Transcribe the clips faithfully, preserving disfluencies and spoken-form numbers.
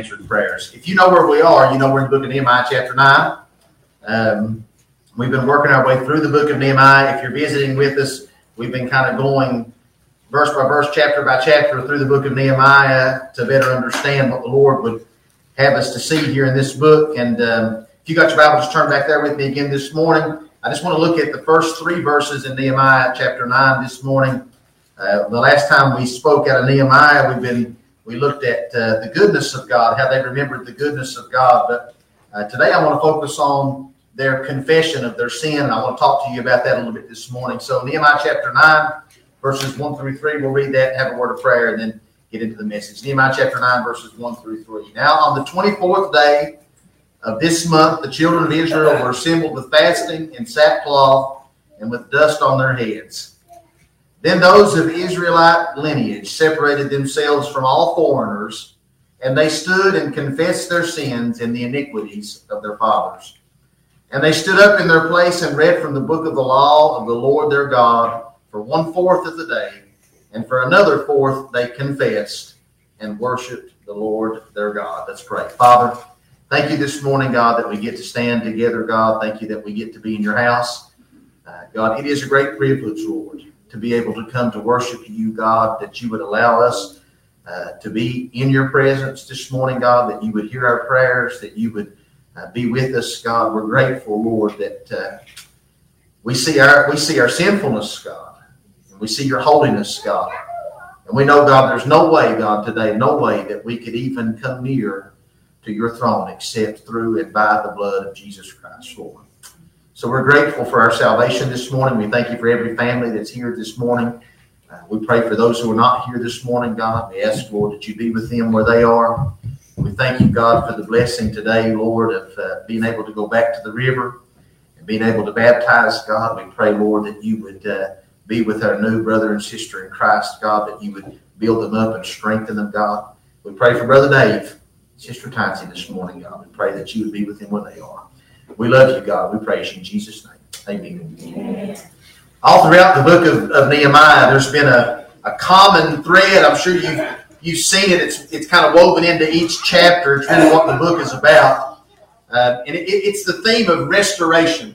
answered prayers. If you know where we are, you know we're in the book of Nehemiah chapter nine. Um, we've been working our way through the book of Nehemiah. If you're visiting with us, we've been kind of going verse by verse, chapter by chapter through the book of Nehemiah to better understand what the Lord would have us to see here in this book. And um, if you got your Bible, just turn back there with me again this morning. I just want to look at the first three verses in Nehemiah chapter nine this morning. Uh, the last time we spoke out of Nehemiah, we've been we looked at uh, the goodness of God, how they remembered the goodness of God. But uh, today I want to focus on their confession of their sin, and I want to talk to you about that a little bit this morning. So Nehemiah chapter nine, verses one through three, we'll read that, have a word of prayer, and then get into the message. Nehemiah chapter nine, verses one through three. Now on the twenty-fourth day of this month, the children of Israel were assembled with fasting and sackcloth and with dust on their heads. Then those of Israelite lineage separated themselves from all foreigners, and they stood and confessed their sins and the iniquities of their fathers. And they stood up in their place and read from the book of the law of the Lord their God for one fourth of the day, and for another fourth they confessed and worshiped the Lord their God. Let's pray. Father, thank you this morning, God, that we get to stand together, God. Thank you that we get to be in your house. Uh, God, it is a great privilege, Lord, to be able to come to worship you, God, that you would allow us uh, to be in your presence this morning, God, that you would hear our prayers, that you would uh, be with us, God. We're grateful, Lord, that uh, we see our we see our sinfulness, God, and we see your holiness, God. And we know, God, there's no way, God, today, no way that we could even come near to your throne except through and by the blood of Jesus Christ, Lord. So we're grateful for our salvation this morning. We thank you for every family that's here this morning. Uh, we pray for those who are not here this morning, God. We ask, Lord, that you be with them where they are. We thank you, God, for the blessing today, Lord, of uh, being able to go back to the river and being able to baptize, God. We pray, Lord, that you would uh, be with our new brother and sister in Christ, God, that you would build them up and strengthen them, God. We pray for Brother Dave, Sister Tansy this morning, God. We pray that you would be with them where they are. We love you, God. We praise you in Jesus' name. Amen. Amen. All throughout the book of, of Nehemiah, there's been a, a common thread. I'm sure you've, you've seen it. It's, it's kind of woven into each chapter. It's really what the book is about. Uh, and it, it's the theme of restoration.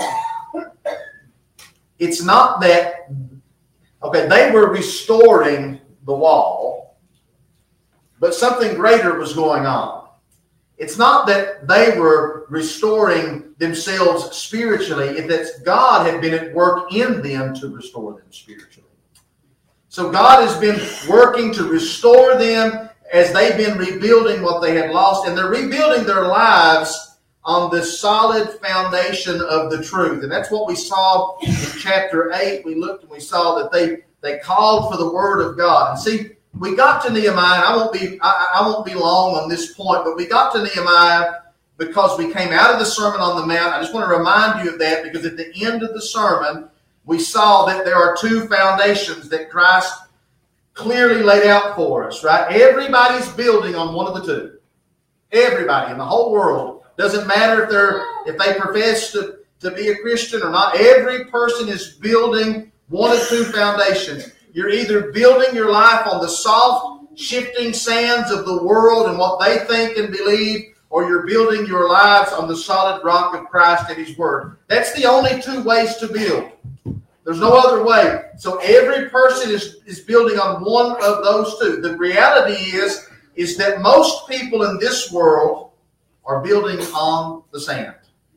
It's not that, okay, they were restoring the wall, but something greater was going on. It's not that they were restoring themselves spiritually, it's that God had been at work in them to restore them spiritually. So God has been working to restore them as they've been rebuilding what they had lost, and they're rebuilding their lives on the solid foundation of the truth. And that's what we saw in chapter eight. We looked and we saw that they, they called for the word of God. And see, we got to Nehemiah, and I won't be I, I won't be long on this point, but we got to Nehemiah because we came out of the Sermon on the Mount. I just want to remind you of that, because at the end of the sermon, we saw that there are two foundations that Christ clearly laid out for us, right? Everybody's building on one of the two. Everybody in the whole world. Doesn't matter if they're if they profess to, to be a Christian or not. Every person is building one of two foundations. You're either building your life on the soft, shifting sands of the world and what they think and believe, or you're building your lives on the solid rock of Christ and His Word. That's the only two ways to build. There's no other way. So every person is, is building on one of those two. The reality is, is that most people in this world are building on the sand.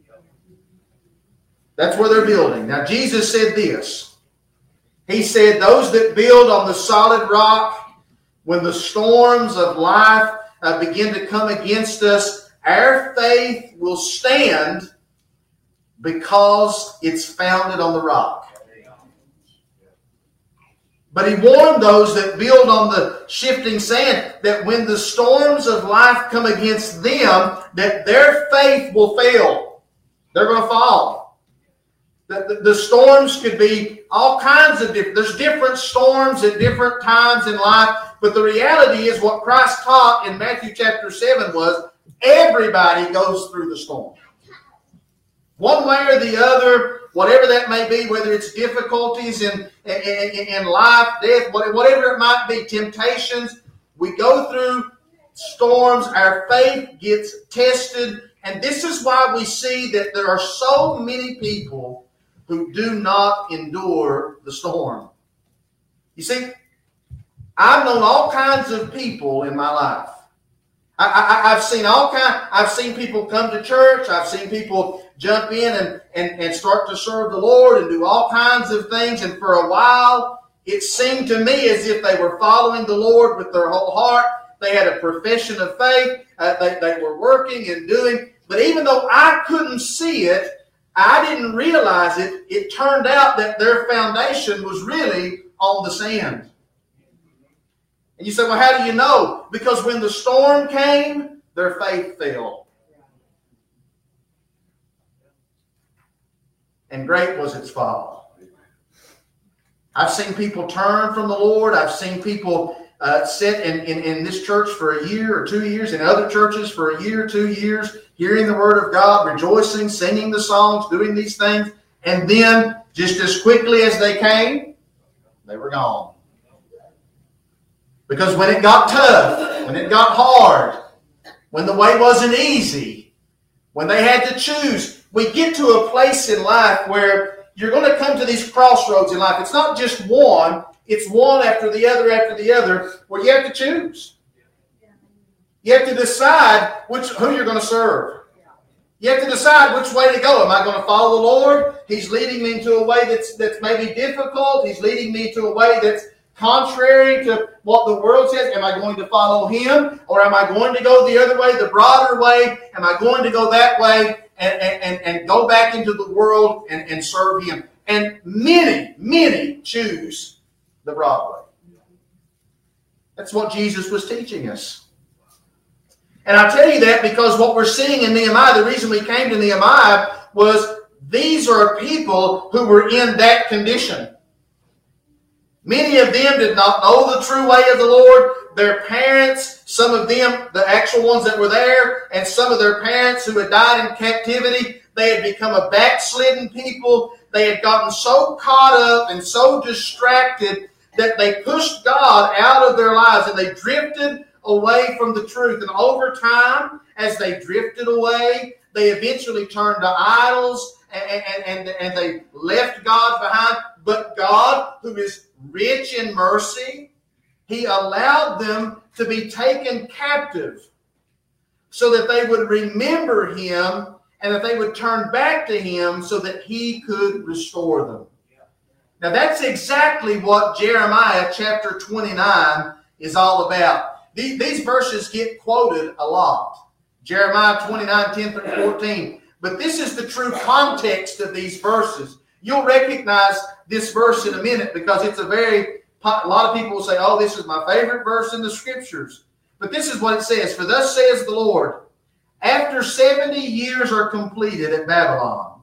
That's where they're building. Now, Jesus said this. He said, those that build on the solid rock, when the storms of life uh, begin to come against us, our faith will stand because it's founded on the rock. But he warned those that build on the shifting sand that when the storms of life come against them, that their faith will fail. They're going to fall. The, the, the storms could be all kinds of different. There's different storms at different times in life. But the reality is what Christ taught in Matthew chapter seven was everybody goes through the storm. One way or the other, whatever that may be, whether it's difficulties in, in, in life, death, whatever it might be, temptations, we go through storms, our faith gets tested. And this is why we see that there are so many people who do not endure the storm. You see, I've known all kinds of people in my life. I, I, I've seen all kind. I've seen people come to church. I've seen people jump in and, and, and start to serve the Lord and do all kinds of things. And for a while, it seemed to me as if they were following the Lord with their whole heart. They had a profession of faith. Uh, they, they were working and doing. But even though I couldn't see it, I didn't realize it. It turned out that their foundation was really on the sand. And you say, well, how do you know? Because when the storm came, their faith fell. And great was its fall. I've seen people turn from the Lord. I've seen people uh, sit in, in, in this church for a year or two years, in other churches for a year or two years, hearing the Word of God, rejoicing, singing the songs, doing these things. And then, just as quickly as they came, they were gone. Because when it got tough, when it got hard, when the way wasn't easy, when they had to choose, we get to a place in life where you're going to come to these crossroads in life. It's not just one, it's one after the other after the other, where you have to choose. You have to decide which who you're going to serve. You have to decide which way to go. Am I going to follow the Lord? He's leading me into a way that's that's maybe difficult. He's leading me to a way that's contrary to what the world says. Am I going to follow Him? Or am I going to go the other way, the broader way? Am I going to go that way and, and, and go back into the world and, and serve Him? And many, many choose the broad way. That's what Jesus was teaching us. And I tell you that because what we're seeing in Nehemiah, the reason we came to Nehemiah was these are people who were in that condition. Many of them did not know the true way of the Lord. Their parents, some of them, the actual ones that were there, and some of their parents who had died in captivity, they had become a backslidden people. They had gotten so caught up and so distracted that they pushed God out of their lives and they drifted away from the truth. And over time, as they drifted away, they eventually turned to idols and, and, and, and they left God behind. But God, who is rich in mercy, He allowed them to be taken captive so that they would remember Him and that they would turn back to Him so that He could restore them. Now that's exactly what Jeremiah chapter twenty-nine is all about. These, these verses get quoted a lot. Jeremiah twenty-nine, ten through fourteen. But this is the true context of these verses. You'll recognize this verse in a minute because it's a very, a lot of people will say, oh, this is my favorite verse in the Scriptures. But this is what it says. For thus says the Lord, after seventy years are completed at Babylon,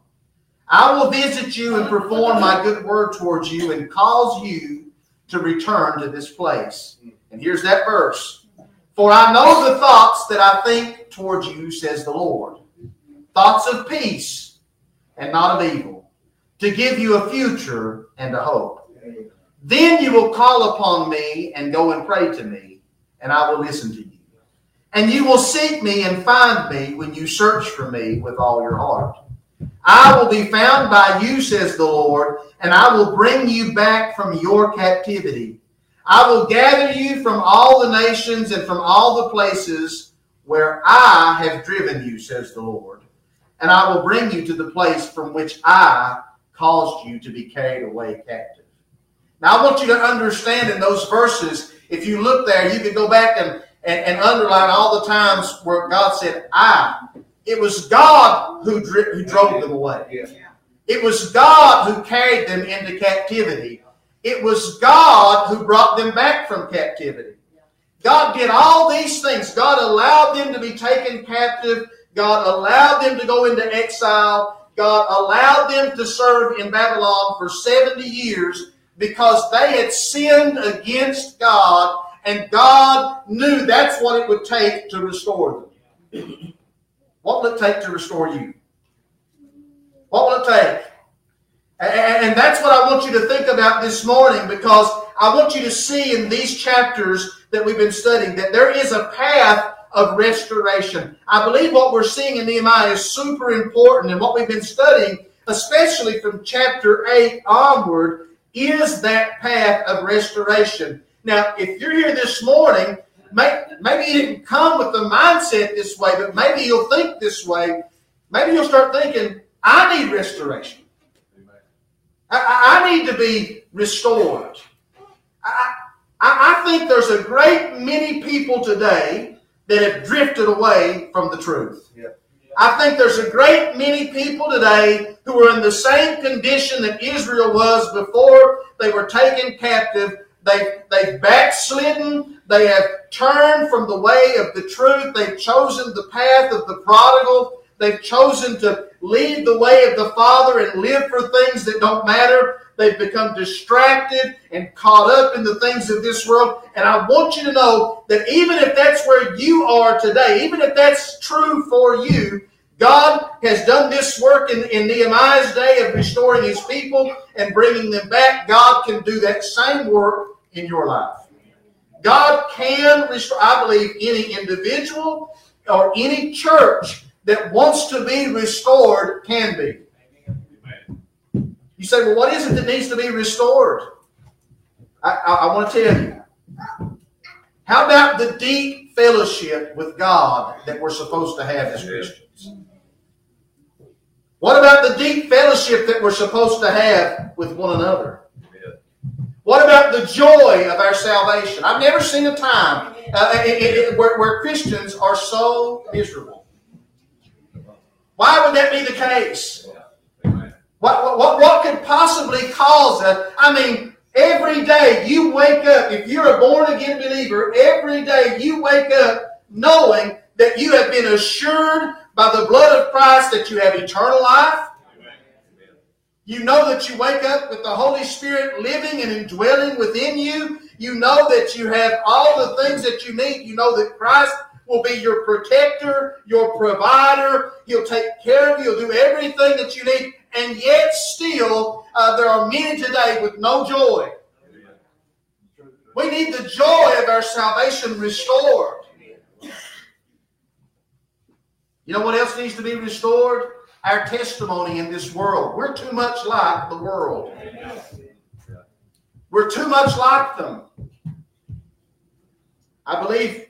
I will visit you and perform my good word towards you and cause you to return to this place. And here's that verse. For I know the thoughts that I think towards you, says the Lord. Thoughts of peace and not of evil, to give you a future and a hope. Then you will call upon me and go and pray to me, and I will listen to you. And you will seek me and find me when you search for me with all your heart. I will be found by you, says the Lord, and I will bring you back from your captivity. I will gather you from all the nations and from all the places where I have driven you, says the Lord. And I will bring you to the place from which I caused you to be carried away captive. Now I want you to understand in those verses, if you look there, you can go back and, and, and underline all the times where God said, I. It was God who, dri- who drove them away. Yeah. It was God who carried them into captivity. It was God who brought them back from captivity. God did all these things. God allowed them to be taken captive. God allowed them to go into exile. God allowed them to serve in Babylon for seventy years because they had sinned against God, and God knew that's what it would take to restore them. What will it take to restore you? What will it take? And that's what I want you to think about this morning, because I want you to see in these chapters that we've been studying, that there is a path of restoration. I believe what we're seeing in Nehemiah is super important, and what we've been studying, especially from chapter eight onward, is that path of restoration. Now, if you're here this morning, maybe you didn't come with the mindset this way, but maybe you'll think this way. Maybe you'll start thinking, I need restoration. I, I need to be restored. I, I, I think there's a great many people today that have drifted away from the truth. Yeah. I think there's a great many people today who are in the same condition that Israel was before they were taken captive. They, they've backslidden. They have turned from the way of the truth. They've chosen the path of the prodigal. They've chosen to leave the way of the Father and live for things that don't matter. They've become distracted and caught up in the things of this world. And I want you to know that even if that's where you are today, even if that's true for you, God has done this work in, in Nehemiah's day of restoring his people and bringing them back. God can do that same work in your life. God can restore, I believe, any individual or any church that wants to be restored can be. You say, well, what is it that needs to be restored? I, I, I want to tell you. How about the deep fellowship with God that we're supposed to have as Christians? What about the deep fellowship that we're supposed to have with one another? What about the joy of our salvation? I've never seen a time uh, it, it, where, where Christians are so miserable. Why would that be the case? What, what, what could possibly cause that? I mean, every day you wake up, if you're a born-again believer, every day you wake up knowing that you have been assured by the blood of Christ that you have eternal life. You know that you wake up with the Holy Spirit living and indwelling within you. You know that you have all the things that you need. You know that Christ will be your protector, your provider. He'll take care of you. He'll do everything that you need. And yet still, uh, there are many today with no joy. We need the joy of our salvation restored. You know what else needs to be restored? Our testimony in this world. We're too much like the world. We're too much like them. I believe,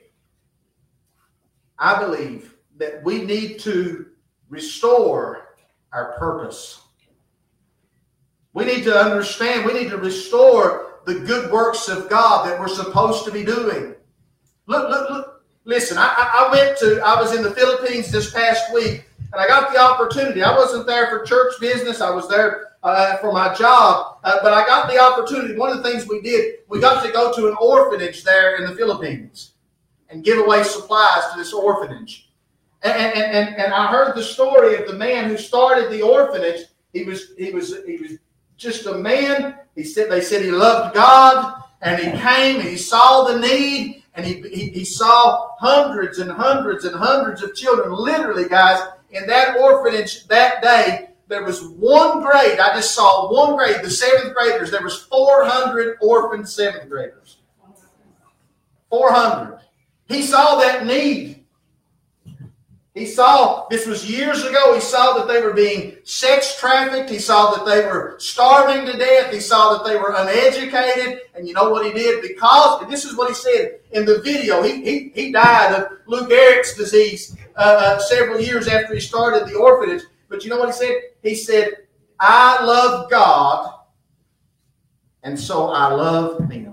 I believe that we need to restore our purpose. We need to understand, we need to restore the good works of God that we're supposed to be doing. Look, look, look. Listen, I, I went to, I was in the Philippines this past week, and I got the opportunity. I wasn't there for church business. I was there uh, for my job. Uh, but I got the opportunity. One of the things we did, we got to go to an orphanage there in the Philippines and give away supplies to this orphanage. And, and, and, and I heard the story of the man who started the orphanage. He was, he was, he was just a man. He said, they said he loved God, and he came and he saw the need, and he, he, he saw hundreds and hundreds and hundreds of children. Literally, guys, in that orphanage that day, there was one grade. I just saw one grade, the seventh graders. There was four hundred orphaned seventh graders. four hundred. He saw that need. He saw, this was years ago, he saw that they were being sex trafficked. He saw that they were starving to death. He saw that they were uneducated. And you know what he did? Because, and this is what he said in the video, he, he, he died of Lou Gehrig's disease uh, several years after he started the orphanage. But you know what he said? He said, I love God, and so I love him.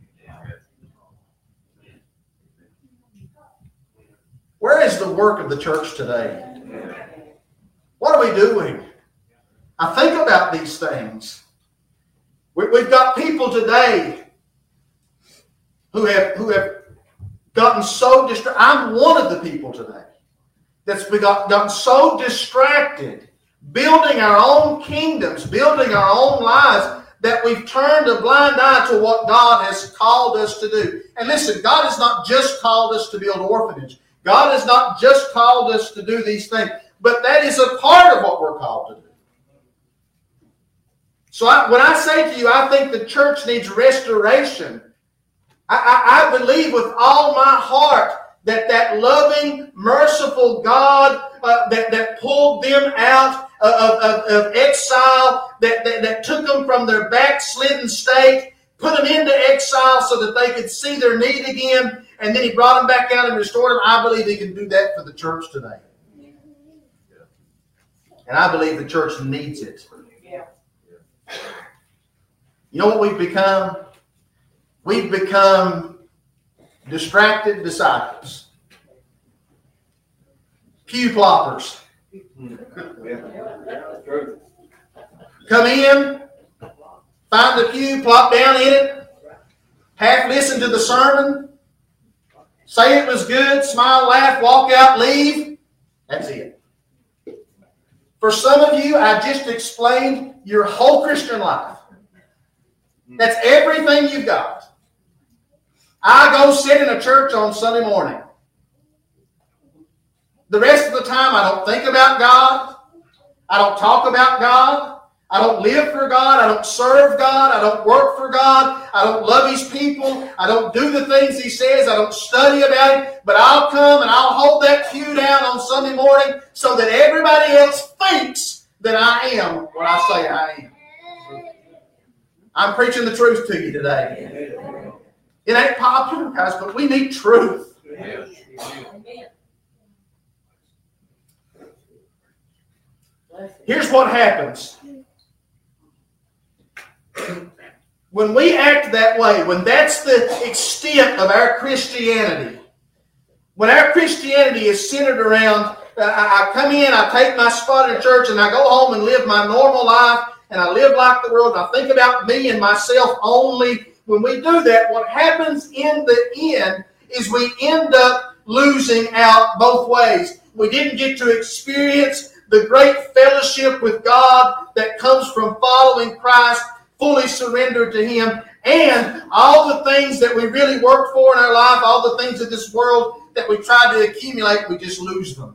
Where is the work of the church today? What are we doing? I think about these things. We've got people today who have who have gotten so distracted. I'm one of the people today that's gotten so distracted, building our own kingdoms, building our own lives, that we've turned a blind eye to what God has called us to do. And listen, God has not just called us to build orphanage. God has not just called us to do these things, but that is a part of what we're called to do. So I, when I say to you, I think the church needs restoration, I, I, I believe with all my heart that that loving, merciful God uh, that, that pulled them out of, of, of exile, that, that, that took them from their backslidden state, put them into exile so that they could see their need again, and then He brought them back out and restored them. I believe He can do that for the church today. And I believe the church needs it. You know what we've become? We've become distracted disciples. Pew ploppers. Come in, find the pew, plop down in it, half listen to the sermon, say it was good, smile, laugh, walk out, leave. That's it. For some of you, I just explained your whole Christian life. That's everything you've got. I go sit in a church on Sunday morning. The rest of the time, I don't think about God. I don't talk about God. I don't live for God. I don't serve God. I don't work for God. I don't love His people. I don't do the things He says. I don't study about Him. But I'll come and I'll hold that pew down on Sunday morning so that everybody else thinks that I am what I say I am. I'm preaching the truth to you today. It ain't popular, guys, but we need truth. Here's what happens. When we act that way, when that's the extent of our Christianity, when our Christianity is centered around, uh, I come in, I take my spot in church, and I go home and live my normal life, and I live like the world, and I think about me and myself only. When we do that, what happens in the end is we end up losing out both ways. We didn't get to experience the great fellowship with God that comes from following Christ, fully surrendered to Him, and all the things that we really worked for in our life, all the things of this world that we try to accumulate, we just lose them.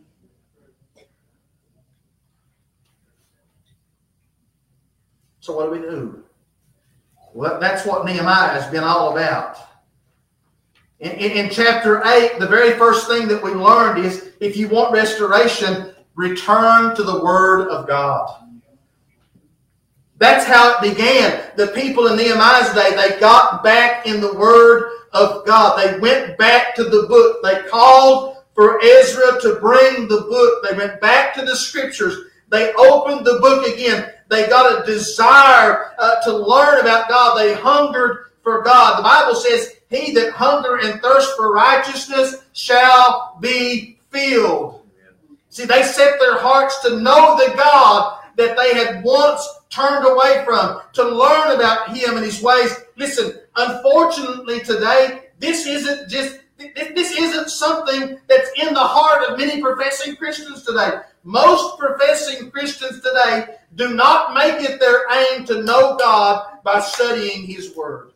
So what do we do? Well, that's what Nehemiah has been all about. In, in, in chapter eight, the very first thing that we learned is if you want restoration, return to the Word of God. That's how it began. The people in Nehemiah's day, they got back in the Word of God. They went back to the book. They called for Ezra to bring the book. They went back to the Scriptures. They opened the book again. They got a desire uh, to learn about God. They hungered for God. The Bible says, he that hunger and thirst for righteousness shall be filled. See, they set their hearts to know the God that they had once turned away from, to learn about Him and His ways. Listen, unfortunately today, this isn't just this isn't something that's in the heart of many professing Christians today. Most professing Christians today do not make it their aim to know God by studying His Word.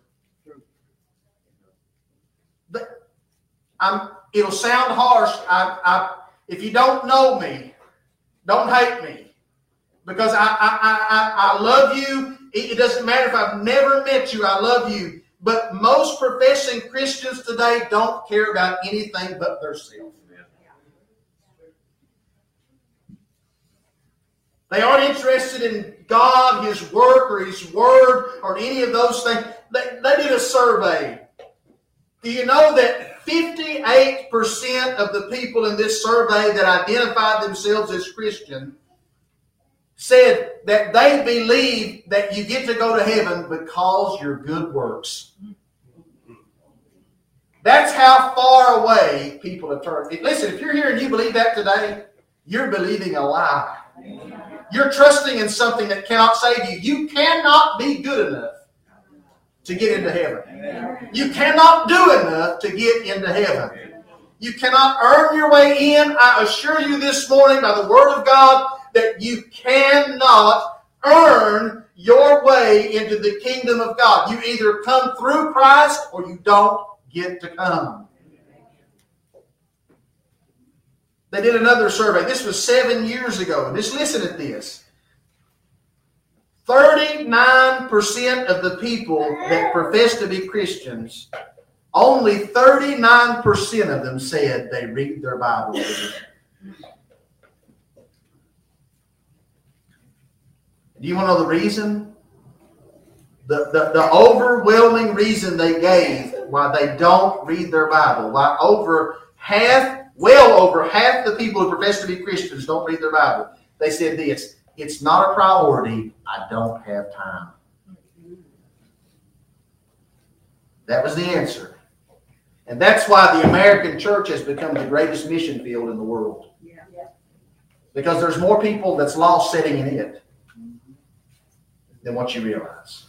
But I'm, it'll sound harsh. I, I, if you don't know me, don't hate me. Because I, I, I, I love you. It doesn't matter if I've never met you, I love you. But most professing Christians today don't care about anything but themselves. They aren't interested in God, His work, or His Word, or any of those things. They, they did a survey. Do you know that fifty-eight percent of the people in this survey that identified themselves as Christian said that they believe that you get to go to heaven because your good works. That's how far away people have turned. Listen, if you're here and you believe that today, you're believing a lie. You're trusting in something that cannot save you. You cannot be good enough to get into heaven. You cannot do enough to get into heaven. You cannot earn your way in. I assure you this morning by the Word of God that you cannot earn your way into the kingdom of God. You either come through Christ or you don't get to come. They did another survey. This was seven years ago. Just listen to this. thirty-nine percent of the people that profess to be Christians only thirty-nine percent of them said they read their Bible every day. Do you want to know the reason? The, the, the overwhelming reason they gave why they don't read their Bible, why over half, well over half the people who profess to be Christians don't read their Bible. They said this: it's not a priority, I don't have time. That was the answer. And that's why the American church has become the greatest mission field in the world. Yeah. Because there's more people that's lost sitting in it than what you realize.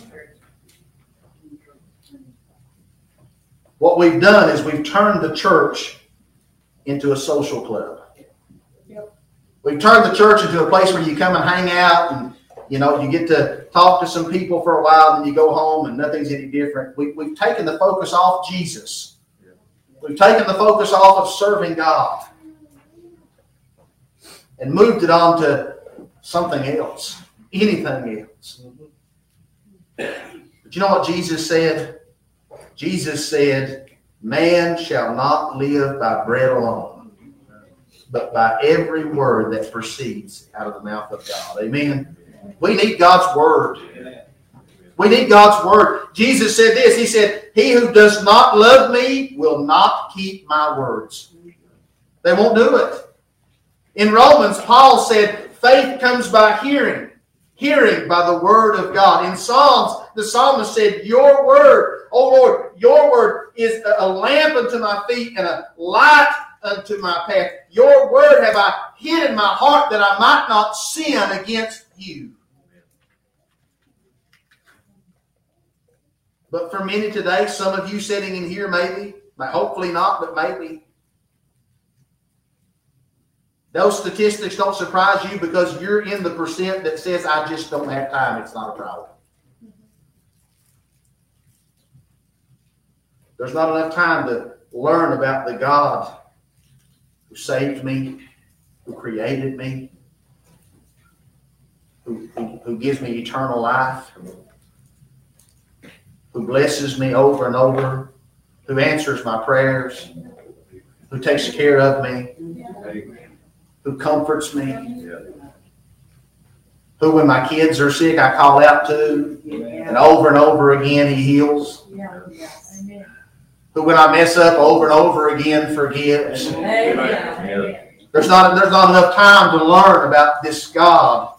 What we've done is we've turned the church into a social club. Yep. We've turned the church into a place where you come and hang out and, you know, you get to talk to some people for a while and you go home and nothing's any different. We, we've taken the focus off Jesus. We've taken the focus off of serving God and moved it on to something else, anything else. But you know what Jesus said? Jesus said, man shall not live by bread alone, but by every word that proceeds out of the mouth of God. Amen. We need God's word. We need God's word. Jesus said this. He said, he who does not love me will not keep my words. They won't do it. In Romans, Paul said, faith comes by hearing. Hearing by the word of God. In Psalms, the psalmist said, your word, oh Lord, your word is a lamp unto my feet and a light unto my path. Your word have I hid in my heart that I might not sin against you. But for many today, some of you sitting in here maybe, hopefully not, but maybe, those statistics don't surprise you because you're in the percent that says, I just don't have time. It's not a priority. There's not enough time to learn about the God who saved me, who created me, who, who, who gives me eternal life, who blesses me over and over, who answers my prayers, who takes care of me, who comforts me, who when my kids are sick I call out to, and over and over again he heals, who when I mess up over and over again forgives. There's not, there's not enough time to learn about this God.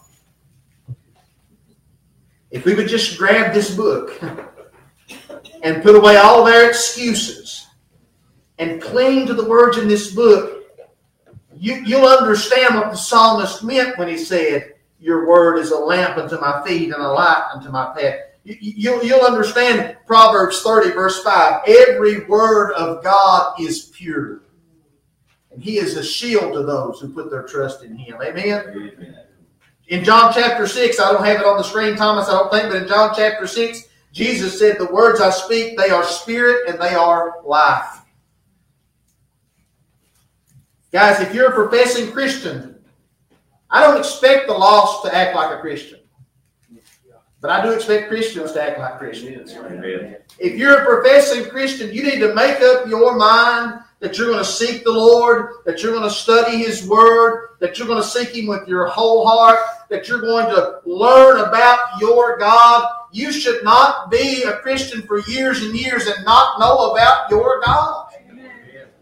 If we would just grab this book and put away all their excuses and cling to the words in this book, you, you'll understand what the psalmist meant when he said, your word is a lamp unto my feet and a light unto my path. You, you'll, you'll understand Proverbs thirty verse five. Every word of God is pure, and he is a shield to those who put their trust in him. Amen? Amen. In John chapter six, I don't have it on the screen, Thomas, I don't think, but in John chapter six, Jesus said, the words I speak, they are spirit and they are life. Guys, if you're a professing Christian, I don't expect the lost to act like a Christian. But I do expect Christians to act like Christians. Amen. If you're a professing Christian, you need to make up your mind that you're going to seek the Lord, that you're going to study his word, that you're going to seek him with your whole heart, that you're going to learn about your God. You should not be a Christian for years and years and not know about your God. Amen.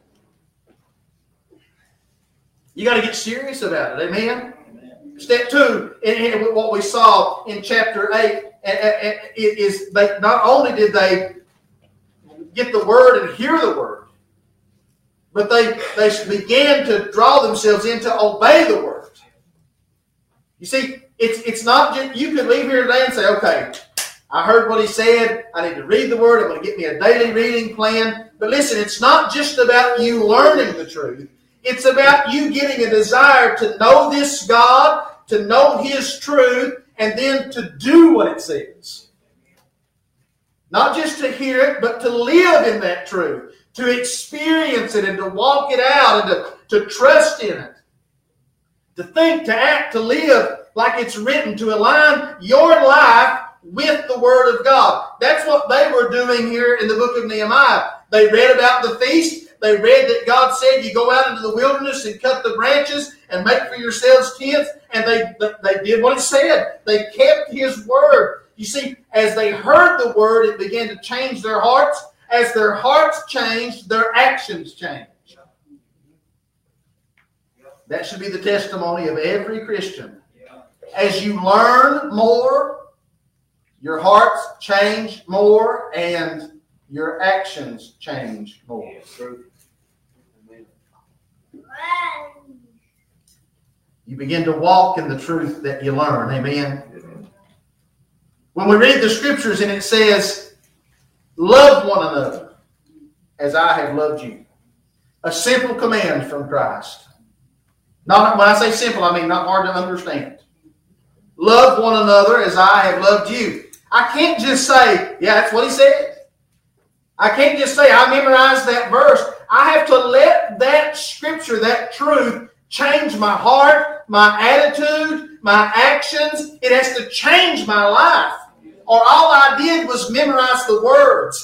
You got to get serious about it. Amen? Amen. Step two, in what we saw in chapter eight, is they not only did they get the word and hear the word, but they, they began to draw themselves in to obey the word. You see, it's it's not just, you could leave here today and say, okay, I heard what he said. I need to read the word. I'm going to get me a daily reading plan. But listen, it's not just about you learning the truth. It's about you getting a desire to know this God, to know his truth, and then to do what it says. Not just to hear it, but to live in that truth, to experience it and to walk it out and to, to trust in it. To think, to act, to live like it's written, to align your life with the Word of God. That's what they were doing here in the book of Nehemiah. They read about the feast. They read that God said, you go out into the wilderness and cut the branches and make for yourselves tents. And they, they did what it said. They kept His Word. You see, as they heard the Word, it began to change their hearts. As their hearts changed, their actions changed. That should be the testimony of every Christian. As you learn more, your hearts change more and your actions change more. You begin to walk in the truth that you learn. Amen. When we read the Scriptures and it says, love one another as I have loved you. A simple command from Christ. Not, when I say simple, I mean not hard to understand. Love one another as I have loved you. I can't just say, yeah, that's what He said. I can't just say, I memorized that verse. I have to let that Scripture, that truth, change my heart, my attitude, my actions. It has to change my life. Or all I did was memorize the words.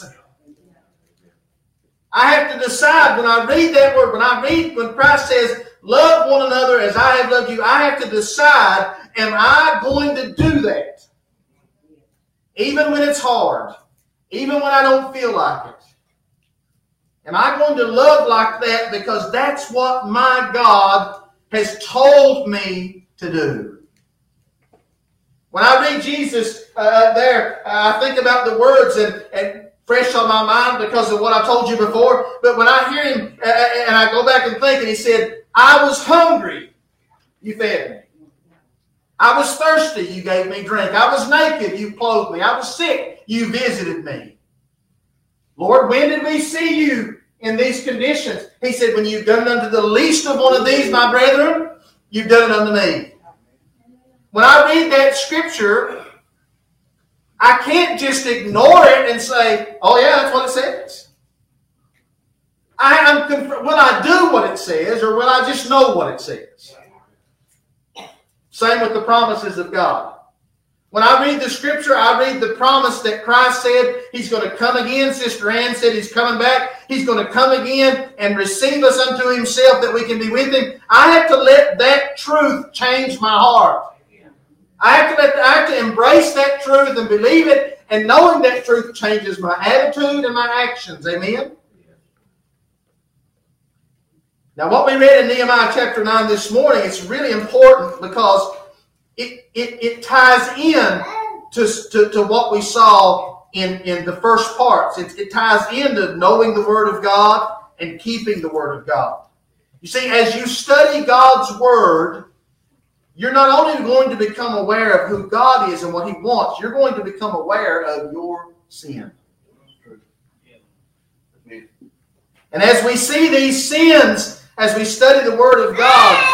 I have to decide when I read that word, when I read, when Christ says, love one another as I have loved you, I have to decide, am I going to do that? Even when it's hard. Even when I don't feel like it. Am I going to love like that because that's what my God has told me to do? When I read Jesus uh, there, uh, I think about the words and, and fresh on my mind because of what I told you before. But when I hear Him uh, and I go back and think, and He said, I was hungry, you fed me. I was thirsty, you gave me drink. I was naked, you clothed me. I was sick, you visited me. Lord, when did we see you in these conditions? He said, when you've done it unto the least of one of these, my brethren, you've done it unto me. When I read that Scripture, I can't just ignore it and say, oh yeah, that's what it says. I am conf- will I do what it says, or will I just know what it says? Same with the promises of God. When I read the Scripture, I read the promise that Christ said He's going to come again. Sister Ann said He's coming back. He's going to come again and receive us unto Himself that we can be with Him. I have to let that truth change my heart. I have to let, I have to embrace that truth and believe it, and knowing that truth changes my attitude and my actions. Amen? Now, what we read in Nehemiah chapter nine this morning, it's really important because it, it, it ties in to, to, to what we saw in, in the first parts. It, it ties into knowing the Word of God and keeping the Word of God. You see, as you study God's Word, you're not only going to become aware of who God is and what He wants, you're going to become aware of your sin. And as we see these sins, as we study the Word of God,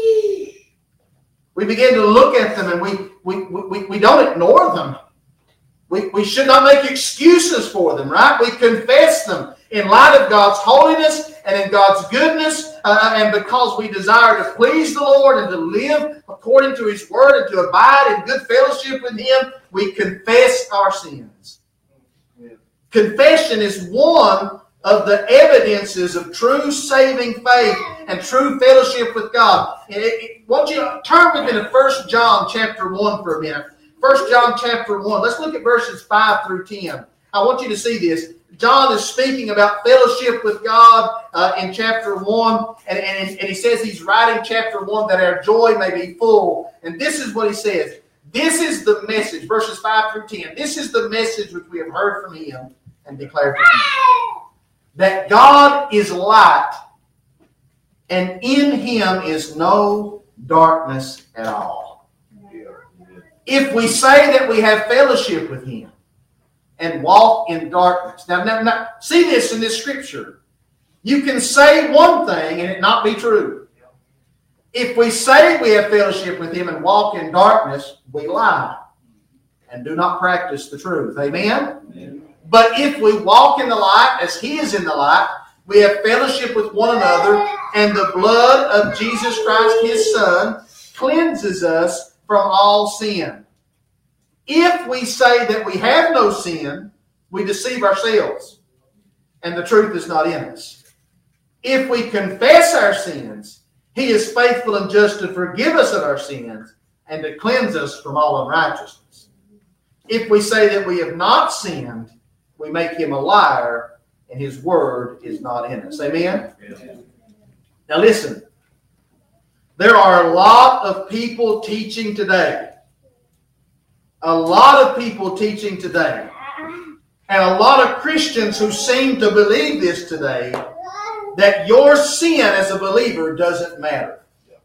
we begin to look at them and we, we, we, we don't ignore them. We, we should not make excuses for them, right? We confess them in light of God's holiness and in God's goodness, uh, and because we desire to please the Lord and to live according to His Word and to abide in good fellowship with Him, we confess our sins. Yeah. Confession is one of the evidences of true saving faith and true fellowship with God. It, it, won't you turn with me to First John chapter one for a minute. First John chapter one. Let's look at verses five through ten. I want you to see this. John is speaking about fellowship with God uh, in chapter one. And, and, and he says he's writing chapter one that our joy may be full. And this is what he says. This is the message, verses five through ten. This is the message which we have heard from Him and declared from Him. That God is light, and in Him is no darkness at all. If we say that we have fellowship with Him and walk in darkness. Now, now, now, see this in this Scripture. You can say one thing and it not be true. If we say we have fellowship with Him and walk in darkness, we lie and do not practice the truth. Amen? Amen. But if we walk in the light as He is in the light, we have fellowship with one another, and the blood of Jesus Christ, His Son, cleanses us from all sin. If we say that we have no sin, we deceive ourselves, and the truth is not in us. If we confess our sins, He is faithful and just to forgive us of our sins and to cleanse us from all unrighteousness. If we say that we have not sinned, we make Him a liar, and His word is not in us. Amen? Amen. Now listen, there are a lot of people teaching today. A lot of people teaching today. And a lot of Christians who seem to believe this today, that your sin as a believer doesn't matter.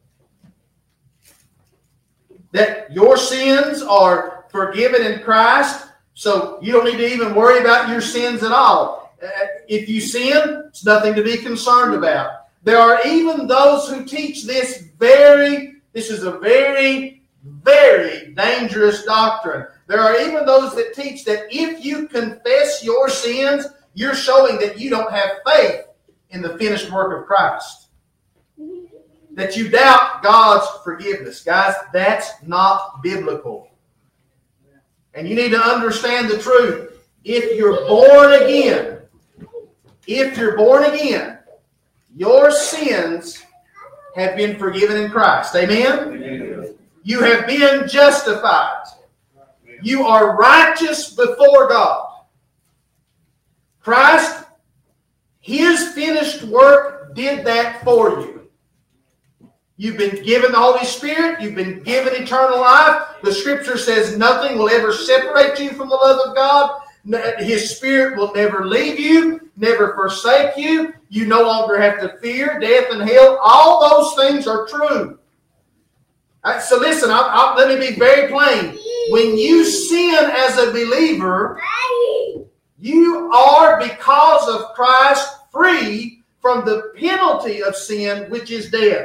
That your sins are forgiven in Christ, so you don't need to even worry about your sins at all. If you sin, it's nothing to be concerned about. There are even those who teach this very, this is a very, very dangerous doctrine. There are even those that teach that if you confess your sins, you're showing that you don't have faith in the finished work of Christ. That you doubt God's forgiveness. Guys, that's not biblical. And you need to understand the truth. If you're born again, if you're born again, your sins have been forgiven in Christ. Amen? Amen. You have been justified. You are righteous before God. Christ, His finished work did that for you. You've been given the Holy Spirit. You've been given eternal life. The Scripture says nothing will ever separate you from the love of God. His Spirit will never leave you, never forsake you. You no longer have to fear death and hell. All those things are true. So listen, I'll, I'll, let me be very plain. When you sin as a believer, you are, because of Christ, free from the penalty of sin, which is death.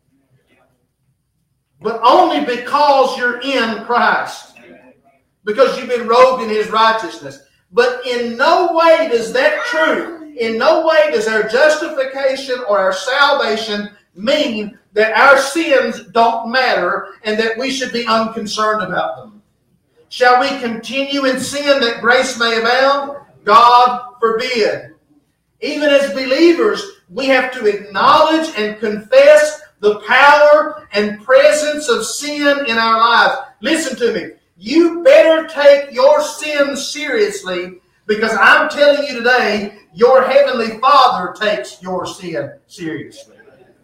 But only because you're in Christ. Because you've been robed in His righteousness. But in no way does that truth, in no way does our justification or our salvation mean that our sins don't matter and that we should be unconcerned about them. Shall we continue in sin that grace may abound? God forbid. Even as believers, we have to acknowledge and confess the power and presence of sin in our lives. Listen to me. You better take your sins seriously, because I'm telling you today, your Heavenly Father takes your sin seriously.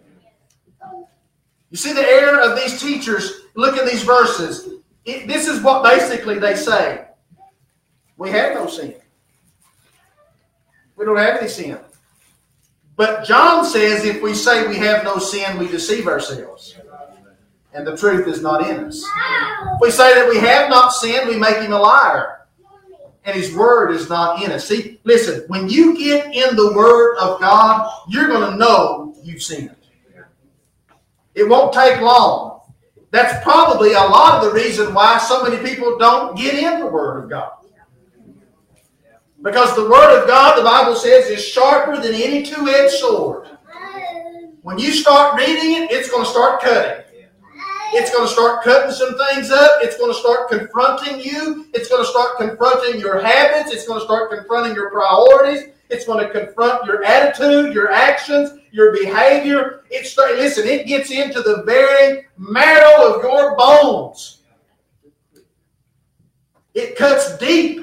You see the error of these teachers? Look at these verses. It, this is what basically they say. We have no sin. We don't have any sin. But John says if we say we have no sin, we deceive ourselves. And the truth is not in us. If we say that we have not sinned, we make Him a liar. And His word is not in us. See, listen, when you get in the word of God, you're going to know you've sinned. It won't take long. That's probably a lot of the reason why so many people don't get in the word of God. Because the word of God, the Bible says, is sharper than any two-edged sword. When you start reading it, it's going to start cutting. It's going to start cutting some things up. It's going to start confronting you. It's going to start confronting your habits. It's going to start confronting your priorities. It's going to confront your attitude, your actions, your behavior. It's listen, it gets into the very marrow of your bones. It cuts deep.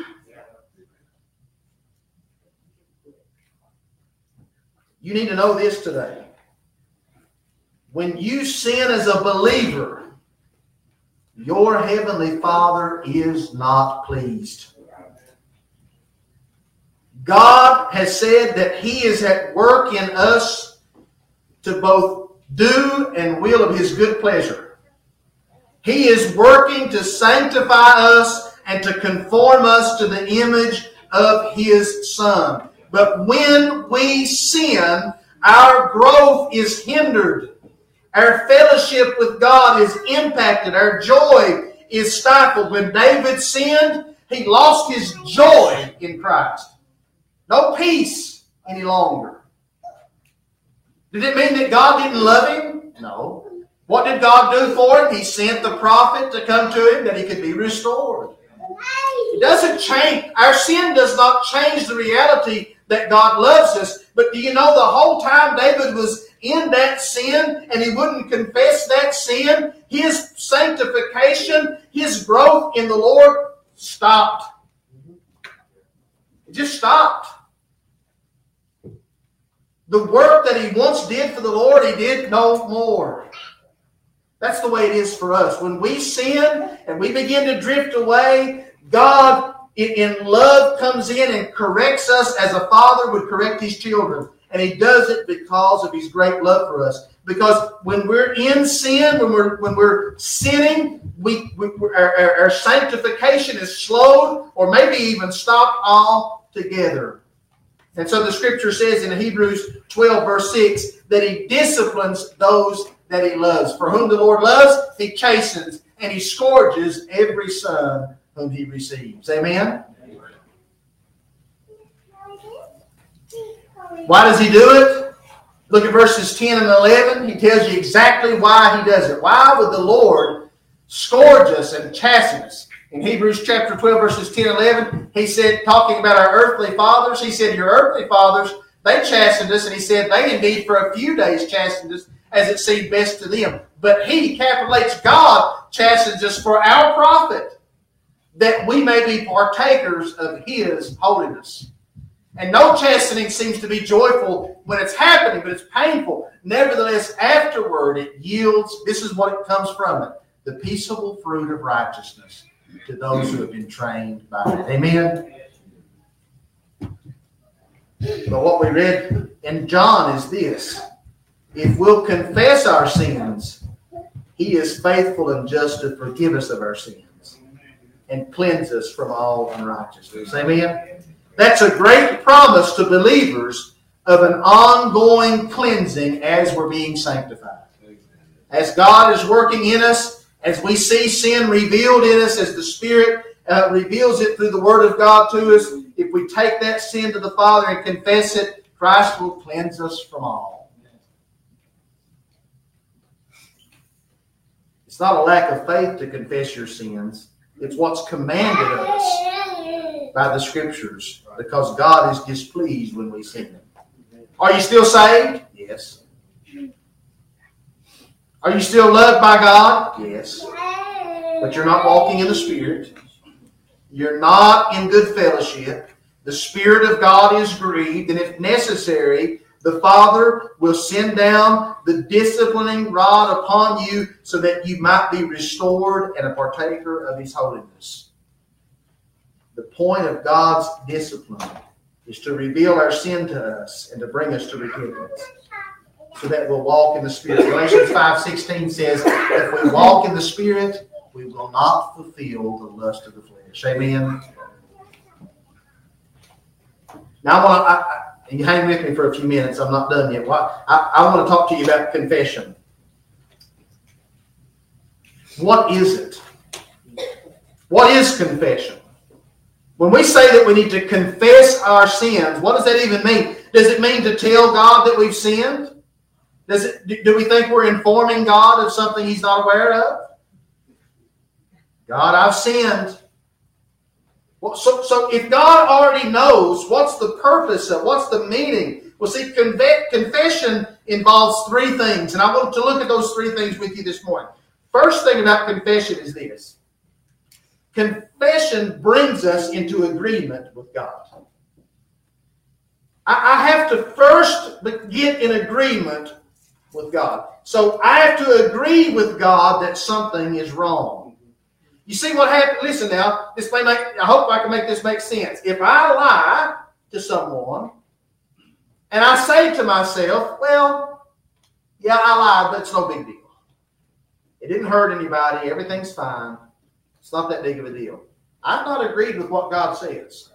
You need to know this today. When you sin as a believer, your Heavenly Father is not pleased. God has said that He is at work in us to both do and will of His good pleasure. He is working to sanctify us and to conform us to the image of His Son. But when we sin, our growth is hindered. Our fellowship with God is impacted. Our joy is stifled. When David sinned, he lost his joy in Christ. No peace any longer. Did it mean that God didn't love him? No. What did God do for him? He sent the prophet to come to him that he could be restored. It doesn't change. Our sin does not change the reality that God loves us. But do you know the whole time David was in that sin and he wouldn't confess that sin, his sanctification, his growth in the Lord stopped. It just stopped. The work that he once did for the Lord, he did no more. That's the way it is for us. When we sin and we begin to drift away, God in love comes in and corrects us as a father would correct his children. And he does it because of his great love for us. Because when we're in sin, when we're when we're sinning, we, we our, our sanctification is slowed or maybe even stopped altogether. And so the scripture says in Hebrews twelve, verse six, that he disciplines those that he loves. For whom the Lord loves, he chastens, and he scourges every son whom he receives. Amen? Why does he do it? Look at verses ten and eleven. He tells you exactly why he does it. Why would the Lord scourge us and chasten us? In Hebrews chapter twelve, verses ten and eleven, he said, talking about our earthly fathers, he said, your earthly fathers, they chastened us, and he said, they indeed for a few days chastened us as it seemed best to them. But he, capitulates God, chastens us for our profit, that we may be partakers of his holiness. And no chastening seems to be joyful when it's happening, but it's painful. Nevertheless, afterward it yields, this is what it comes from it, the peaceable fruit of righteousness to those who have been trained by it. Amen? But what we read in John is this. If we'll confess our sins, he is faithful and just to forgive us of our sins and cleanse us from all unrighteousness. Amen? That's a great promise to believers of an ongoing cleansing as we're being sanctified. As God is working in us, as we see sin revealed in us, as the Spirit uh, reveals it through the Word of God to us, if we take that sin to the Father and confess it, Christ will cleanse us from all. It's not a lack of faith to confess your sins. It's what's commanded of us by the Scriptures, because God is displeased when we sin. Are you still saved? Yes. Are you still loved by God? Yes. But you're not walking in the Spirit. You're not in good fellowship. The Spirit of God is grieved, and if necessary, the Father will send down the disciplining rod upon you so that you might be restored and a partaker of his holiness. The point of God's discipline is to reveal our sin to us and to bring us to repentance so that we'll walk in the Spirit. Galatians five sixteen says, if we walk in the Spirit, we will not fulfill the lust of the flesh. Amen? Now, I want to... I, And you hang with me for a few minutes. I'm not done yet. Well, I, I want to talk to you about confession. What is it? What is confession? When we say that we need to confess our sins, what does that even mean? Does it mean to tell God that we've sinned? Does it? Do we think we're informing God of something he's not aware of? God, I've sinned. Well, so, so if God already knows, what's the purpose of, what's the meaning? Well, see, conve- confession involves three things, and I want to look at those three things with you this morning. First thing about confession is this. Confession brings us into agreement with God. I, I have to first get in agreement with God. So I have to agree with God that something is wrong. You see what happened? Listen now, this may make, I hope I can make this make sense. If I lie to someone and I say to myself, well, yeah, I lied, but it's no big deal. It didn't hurt anybody. Everything's fine. It's not that big of a deal. I've not agreed with what God says.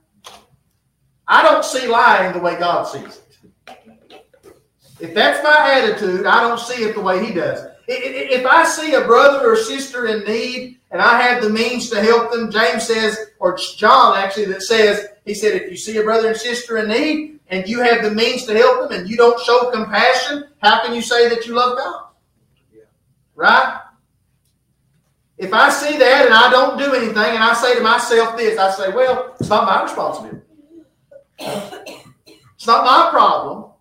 I don't see lying the way God sees it. If that's my attitude, I don't see it the way he does. If I see a brother or sister in need and I have the means to help them, James says, or John actually that says, he said, if you see a brother and sister in need and you have the means to help them and you don't show compassion, how can you say that you love God? Yeah. Right? If I see that and I don't do anything and I say to myself this, I say, well, it's not my responsibility. It's not my problem.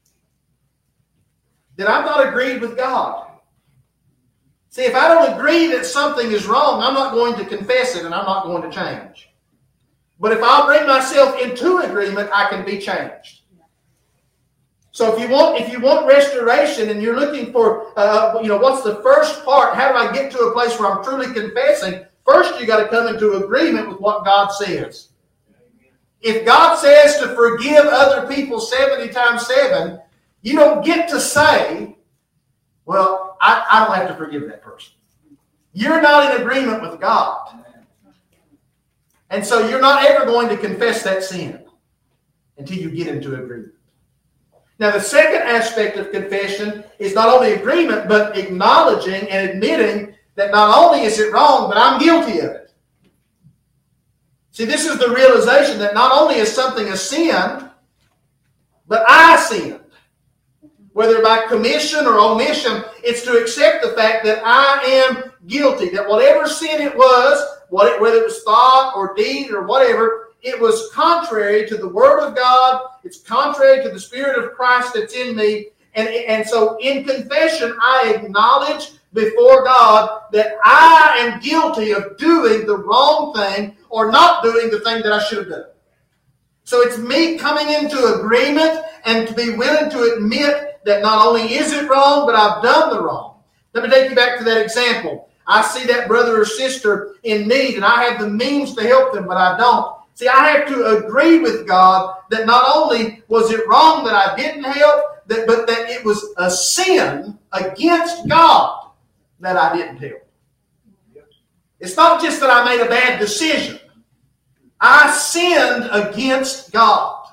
Then I've not agreed with God. See, if I don't agree that something is wrong, I'm not going to confess it and I'm not going to change. But if I'll bring myself into agreement, I can be changed. So if you want, if you want restoration and you're looking for, uh, you know, what's the first part? How do I get to a place where I'm truly confessing? First, you got to come into agreement with what God says. If God says to forgive other people seventy times seven, you don't get to say, well, I, I don't have to forgive that person. You're not in agreement with God. And so you're not ever going to confess that sin until you get into agreement. Now, the second aspect of confession is not only agreement, but acknowledging and admitting that not only is it wrong, but I'm guilty of it. See, this is the realization that not only is something a sin, but I sinned. Whether by commission or omission, it's to accept the fact that I am guilty, that whatever sin it was, whether it was thought or deed or whatever, it was contrary to the Word of God. It's contrary to the Spirit of Christ that's in me. And, and so in confession, I acknowledge before God that I am guilty of doing the wrong thing or not doing the thing that I should have done. So it's me coming into agreement and to be willing to admit that not only is it wrong, but I've done the wrong. Let me take you back to that example. I see that brother or sister in need and I have the means to help them, but I don't. See, I have to agree with God that not only was it wrong that I didn't help, that, but that it was a sin against God that I didn't help. It's not just that I made a bad decision. I sinned against God.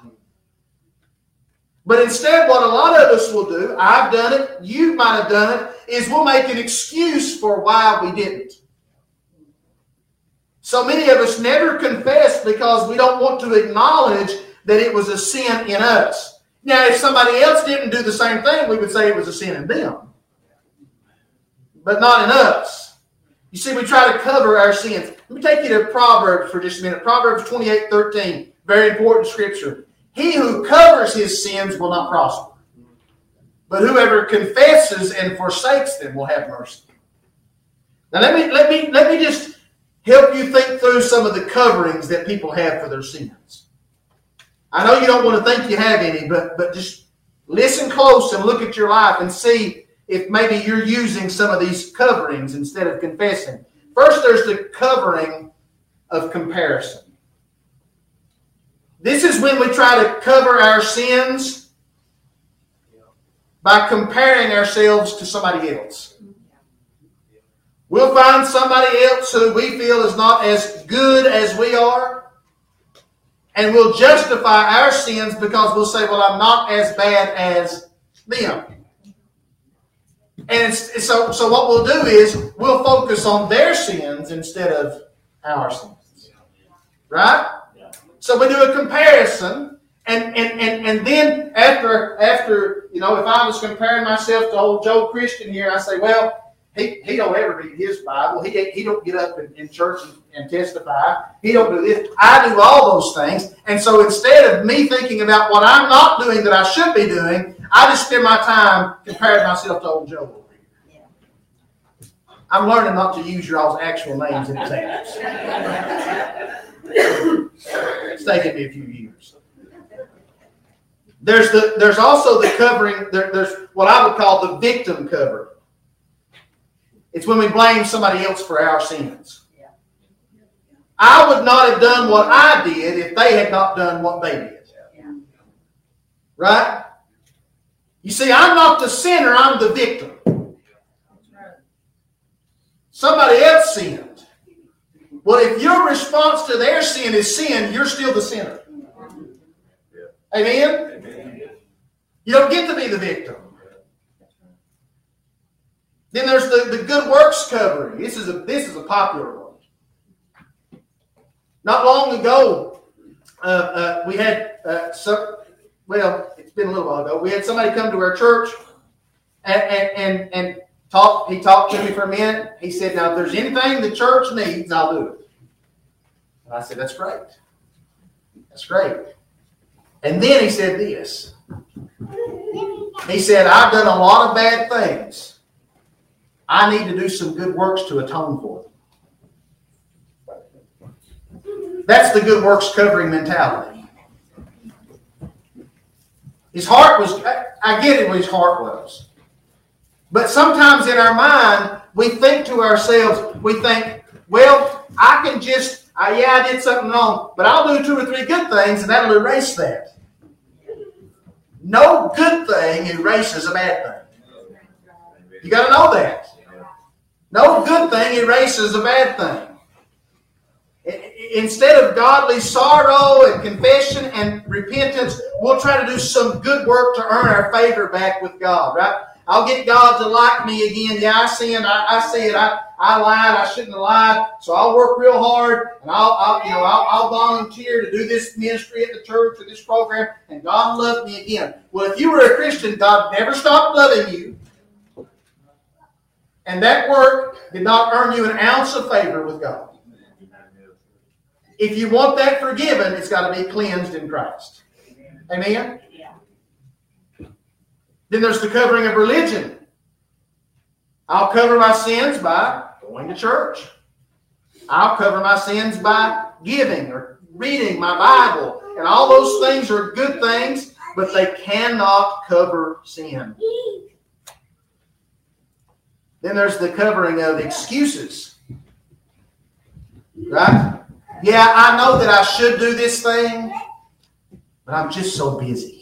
But instead, what a lot of us will do, I've done it, you might have done it, is we'll make an excuse for why we didn't. So many of us never confess because we don't want to acknowledge that it was a sin in us. Now, if somebody else didn't do the same thing, we would say it was a sin in them. But not in us. You see, we try to cover our sins. Let me take you to Proverbs for just a minute. Proverbs twenty-eight thirteen. Very important scripture. He who covers his sins will not prosper. But whoever confesses and forsakes them will have mercy. Now let me let me let me just help you think through some of the coverings that people have for their sins. I know you don't want to think you have any, but, but just listen close and look at your life and see if maybe you're using some of these coverings instead of confessing. First, there's the covering of comparison. This is when we try to cover our sins by comparing ourselves to somebody else. We'll find somebody else who we feel is not as good as we are, and we'll justify our sins because we'll say, well, I'm not as bad as them. And so, so what we'll do is we'll focus on their sins instead of our sins. Right? So we do a comparison, and, and, and, and then after, after, you know, if I was comparing myself to old Joe Christian here, I say, well, He he don't ever read his Bible. He he don't get up in, in church and, and testify. He don't do this. I do all those things. And so instead of me thinking about what I'm not doing that I should be doing, I just spend my time comparing myself to old Joe over here. I'm learning not to use your all's actual names in examples. It's taken me a few years. There's the there's also the covering. There, there's what I would call the victim cover. It's when we blame somebody else for our sins. Yeah. I would not have done what I did if they had not done what they did. Yeah. Right? You see, I'm not the sinner, I'm the victim. Somebody else sinned. Well, if your response to their sin is sin, you're still the sinner. Yeah. Amen? Amen? You don't get to be the victim. Then there's the, the good works covering. This is a this is a popular one. Not long ago, uh, uh, we had uh, some. Well, it's been a little while ago. We had somebody come to our church, and and and, and talked, he talked to me for a minute. He said, now, if there's anything the church needs, I'll do it. And I said, that's great. That's great. And then he said this. He said, I've done a lot of bad things. I need to do some good works to atone for them. That's the good works covering mentality. His heart was, I get it what his heart was. But sometimes in our mind, we think to ourselves, we think, well, I can just, uh, yeah, I did something wrong, but I'll do two or three good things and that'll erase that. No good thing erases a bad thing. You got to know that. No good thing erases a bad thing. Instead of godly sorrow and confession and repentance, we'll try to do some good work to earn our favor back with God, right? I'll get God to like me again. Yeah, I sinned. I, I see it. I, I lied. I shouldn't have lied. So I'll work real hard, and I'll, I'll you know I'll, I'll volunteer to do this ministry at the church or this program, and God will love me again. Well, if you were a Christian, God never stopped loving you, and that work did not earn you an ounce of favor with God. If you want that forgiven, it's got to be cleansed in Christ. Amen? Then there's the covering of religion. I'll cover my sins by going to church. I'll cover my sins by giving or reading my Bible. And all those things are good things, but they cannot cover sin. Then there's the covering of excuses. Right? Yeah, I know that I should do this thing, but I'm just so busy.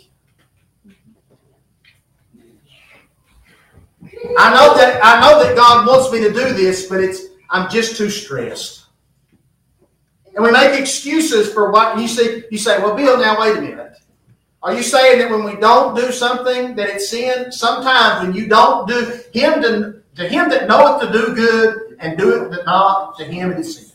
I know that I know that God wants me to do this, but it's I'm just too stressed. And we make excuses for what you say. You say, well, Bill, now wait a minute. Are you saying that when we don't do something that it's sin? Sometimes when you don't do him to, to him that knoweth to do good and do it not, to him it is sin.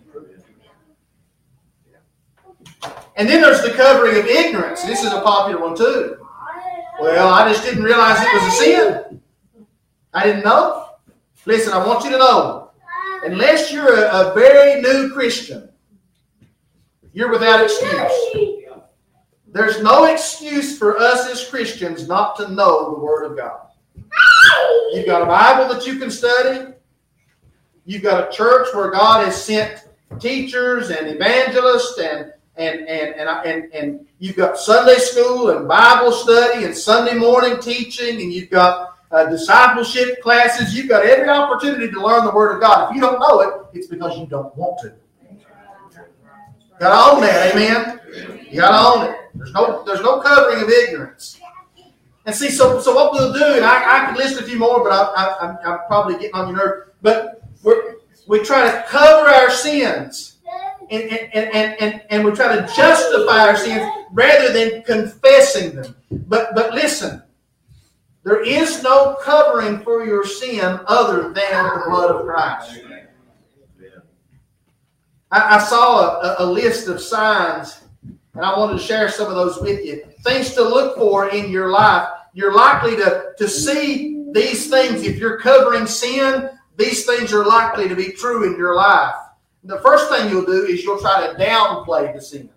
And then there's the covering of ignorance. This is a popular one too. Well, I just didn't realize it was a sin. I didn't know. Listen, I want you to know, unless you're a, a very new Christian, you're without excuse. There's no excuse for us as Christians not to know the Word of God. You've got a Bible that you can study. You've got a church where God has sent teachers and evangelists and and and and and, and you've got Sunday school and Bible study and Sunday morning teaching, and you've got Uh, discipleship classes. You've got every opportunity to learn the Word of God. If you don't know it, it's because you don't want to. You got to own that, amen? You got to own it. There's no, there's no covering of ignorance. And see, so, so what we'll do, and I, I can list a few more, but I, I, I'm, I'm probably getting on your nerve. But we're, we try to cover our sins, and, and, and, and, and we try to justify our sins rather than confessing them. But, but listen. There is no covering for your sin other than the blood of Christ. I, I saw a, a list of signs, and I wanted to share some of those with you. Things to look for in your life. You're likely to, to see these things. If you're covering sin, these things are likely to be true in your life. The first thing you'll do is you'll try to downplay the sin.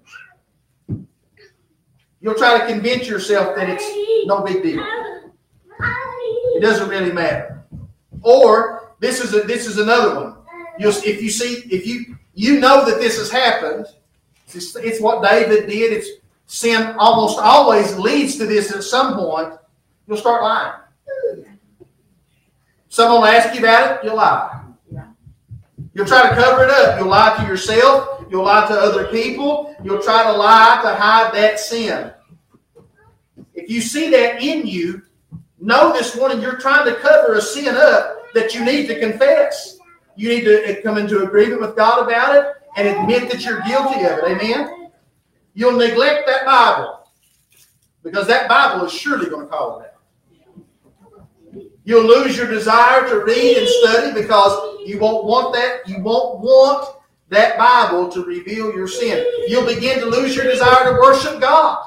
You'll try to convince yourself that it's no big deal. It doesn't really matter. Or this is a, this is another one. You'll, if you see, if you you know that this has happened, it's, it's what David did. It's sin almost always leads to this at some point. You'll start lying. Someone will ask you about it, you'll lie. You'll try to cover it up. You'll lie to yourself. You'll lie to other people. You'll try to lie to hide that sin. If you see that in you, know this morning you're trying to cover a sin up that you need to confess. You need to come into agreement with God about it and admit that you're guilty of it. Amen? You'll neglect that Bible because that Bible is surely going to call it out. You'll lose your desire to read and study because you won't want that. You won't want that Bible to reveal your sin. You'll begin to lose your desire to worship God.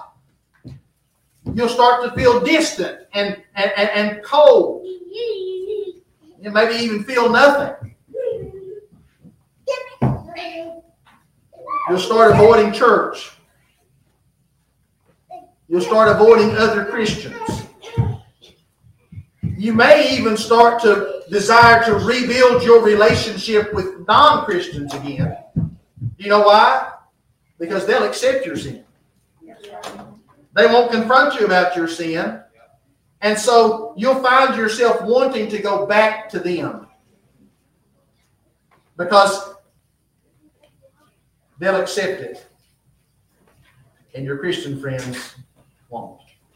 You'll start to feel distant and, and, and, and cold. You maybe even feel nothing. You'll start avoiding church. You'll start avoiding other Christians. You may even start to desire to rebuild your relationship with non-Christians again. Do you know why? Because they'll accept your sin. They won't confront you about your sin. And so you'll find yourself wanting to go back to them. Because they'll accept it. And your Christian friends won't.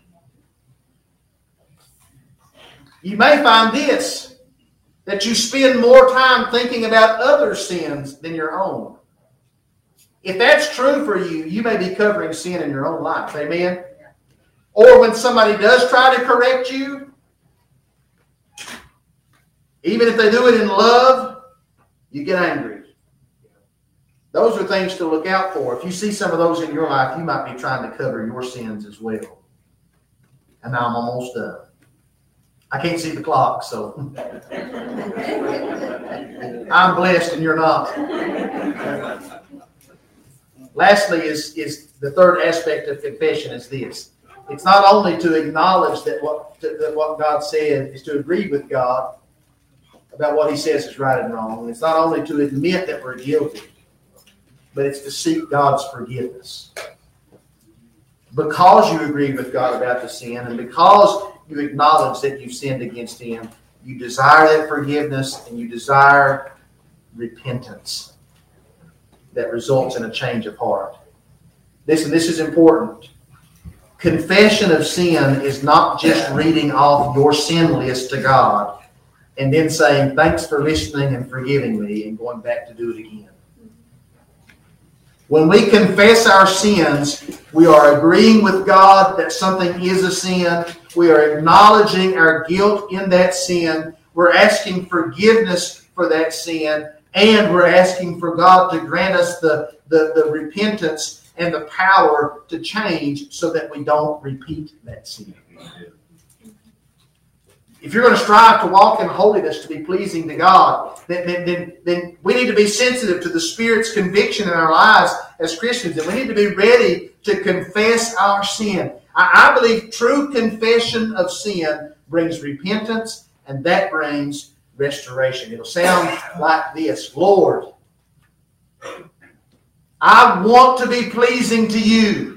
You may find this, that you spend more time thinking about other sins than your own. If that's true for you, you may be covering sin in your own life. Amen? Or when somebody does try to correct you, even if they do it in love, you get angry. Those are things to look out for. If you see some of those in your life, you might be trying to cover your sins as well. And now I'm almost done. I can't see the clock, so I'm blessed and you're not. Lastly, is, is the third aspect of confession is this. It's not only to acknowledge that what, to, that what God said is to agree with God about what he says is right and wrong. It's not only to admit that we're guilty, but it's to seek God's forgiveness. Because you agree with God about the sin and because you acknowledge that you've sinned against him, you desire that forgiveness and you desire repentance that results in a change of heart. Listen, this is important. Confession of sin is not just reading off your sin list to God and then saying, thanks for listening and forgiving me, and going back to do it again. When we confess our sins, we are agreeing with God that something is a sin. We are acknowledging our guilt in that sin. We're asking forgiveness for that sin. And we're asking for God to grant us the, the, the repentance and the power to change so that we don't repeat that sin. If you're going to strive to walk in holiness to be pleasing to God, then, then, then, then we need to be sensitive to the Spirit's conviction in our lives as Christians. And we need to be ready to confess our sin. I, I believe true confession of sin brings repentance, and that brings restoration. It'll sound like this. Lord, I want to be pleasing to you.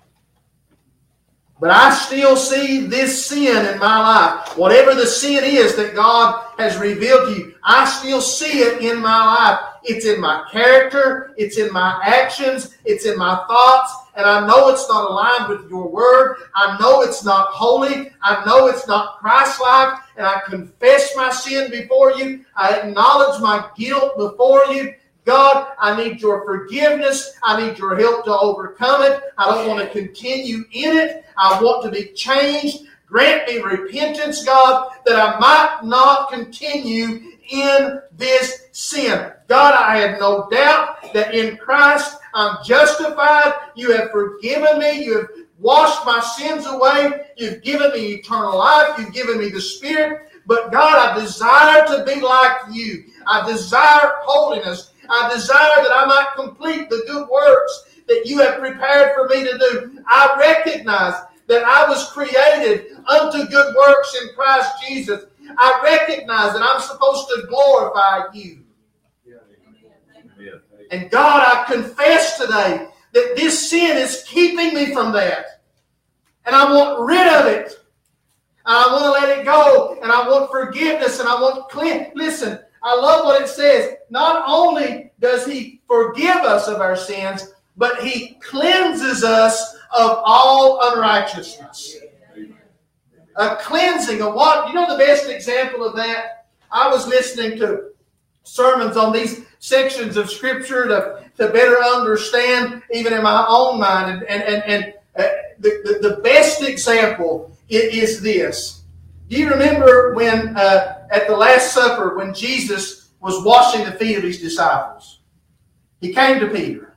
But I still see this sin in my life. Whatever the sin is that God has revealed to you, I still see it in my life. It's in my character. It's in my actions. It's in my thoughts. And I know it's not aligned with your word. I know it's not holy. I know it's not Christ-like. And I confess my sin before you. I acknowledge my guilt before you. God, I need your forgiveness. I need your help to overcome it. I don't want to continue in it. I want to be changed. Grant me repentance, God, that I might not continue in this sin. God, I have no doubt that in Christ I'm justified. You have forgiven me. You have washed my sins away. You've given me eternal life. You've given me the Spirit. But God, I desire to be like you. I desire holiness. I desire that I might complete the good works that you have prepared for me to do. I recognize that I was created unto good works in Christ Jesus. I recognize that I'm supposed to glorify you. And God, I confess today that this sin is keeping me from that. And I want rid of it. And I want to let it go. And I want forgiveness. And I want clean. Listen, I love what it says. Not only does he forgive us of our sins, but he cleanses us of all unrighteousness. A cleansing of what? You know the best example of that? I was listening to sermons on these sections of Scripture to, to better understand, even in my own mind. And, and, and, and uh, the, the, the best example is, is this. Do you remember when uh, at the Last Supper, when Jesus was washing the feet of his disciples? He came to Peter.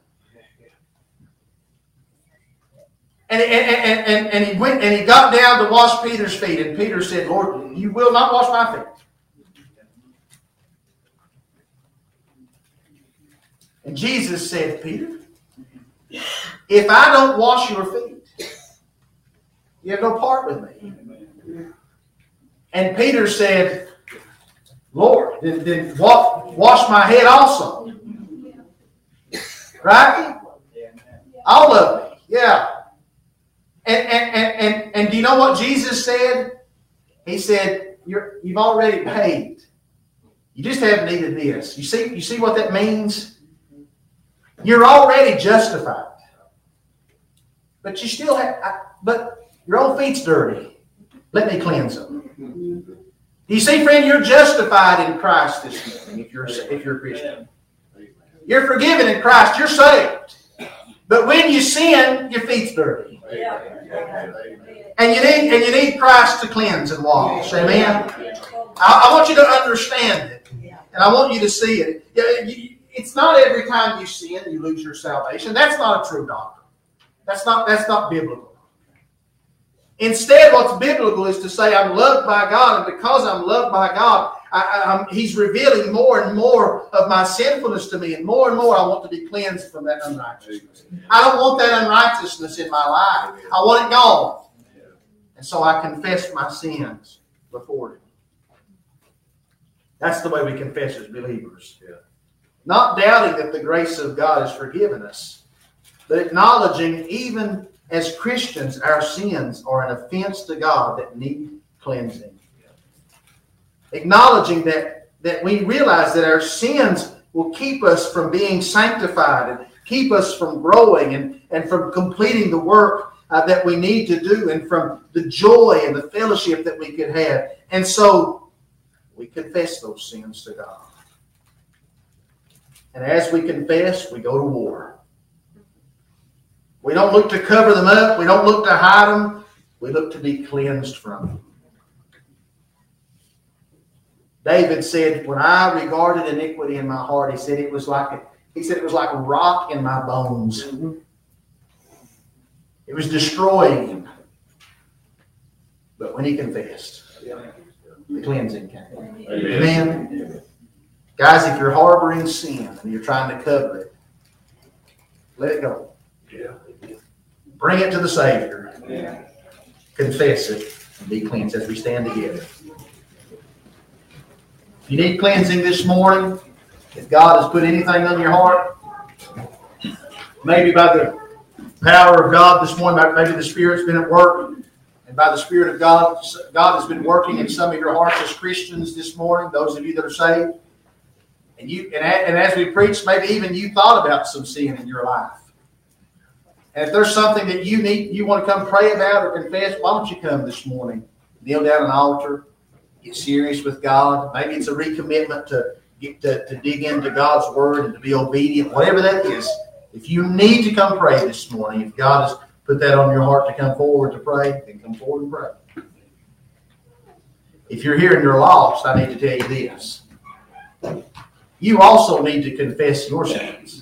And, and, and, and, and he went and he got down to wash Peter's feet. And Peter said, Lord, you will not wash my feet. And Jesus said, Peter, if I don't wash your feet, you have no part with me. And Peter said, Lord, then, then wash my head also. Right? All of me. Yeah. And, and, and, and, and do you know what Jesus said? He said, You're, you've already paid. You just haven't needed this. You see, you see what that means? You're already justified. But you still have, I, but your own feet's dirty. Let me cleanse them. Do you see, friend, you're justified in Christ this morning if you're, if you're a Christian. You're forgiven in Christ. You're saved. But when you sin, your feet's dirty. And you need, and you need Christ to cleanse and wash. Amen? I, I want you to understand it. And I want you to see it. It's not every time you sin you lose your salvation. That's not a true doctrine. That's not, that's not biblical. Instead, what's biblical is to say, I'm loved by God, and because I'm loved by God, I, I'm, He's revealing more and more of my sinfulness to me, and more and more I want to be cleansed from that unrighteousness. I don't want that unrighteousness in my life. I want it gone. And so I confess my sins before Him. That's the way we confess as believers. Not doubting that the grace of God has forgiven us, but acknowledging even as Christians, our sins are an offense to God that need cleansing. Acknowledging that, that we realize that our sins will keep us from being sanctified and keep us from growing and, and from completing the work uh, that we need to do and from the joy and the fellowship that we could have. And so we confess those sins to God. And as we confess, we go to war. We don't look to cover them up. We don't look to hide them. We look to be cleansed from them. David said, when I regarded iniquity in my heart, he said it was like a, he said it was like a rock in my bones. It was destroying him. But when he confessed, the cleansing came. Amen. Amen. Guys, if you're harboring sin and you're trying to cover it, let it go. Yeah. Bring it to the Savior. Yeah. Confess it and be cleansed as we stand together. If you need cleansing this morning, if God has put anything on your heart, maybe by the power of God this morning, maybe the Spirit's been at work, and by the Spirit of God, God has been working in some of your hearts as Christians this morning, those of you that are saved. And you, and, and as we preached, maybe even you thought about some sin in your life. And if there's something that you need, you want to come pray about or confess, why don't you come this morning? Kneel down an altar, get serious with God. Maybe it's a recommitment to get to, to dig into God's Word and to be obedient, whatever that is. If you need to come pray this morning, if God has put that on your heart to come forward to pray, then come forward and pray. If you're here and you're lost, I need to tell you this. You also need to confess your sins.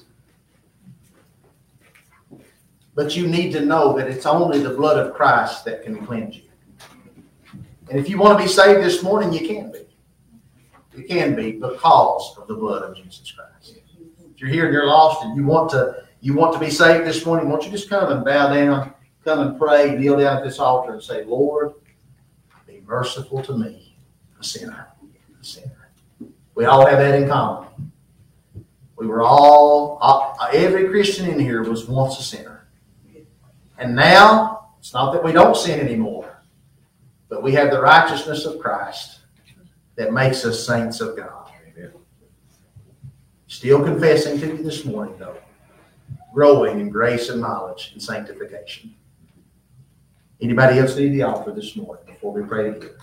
But you need to know that it's only the blood of Christ that can cleanse you. And if you want to be saved this morning, you can be. You can be because of the blood of Jesus Christ. If you're here and you're lost and you want to you want to be saved this morning, won't you just come and bow down, come and pray, kneel down at this altar and say, Lord, be merciful to me, a sinner, a sinner. We all have that in common. We were all, every Christian in here was once a sinner. And now, it's not that we don't sin anymore, but we have the righteousness of Christ that makes us saints of God. Amen. Still confessing to you this morning, though, growing in grace and knowledge and sanctification. Anybody else need the altar this morning before we pray together?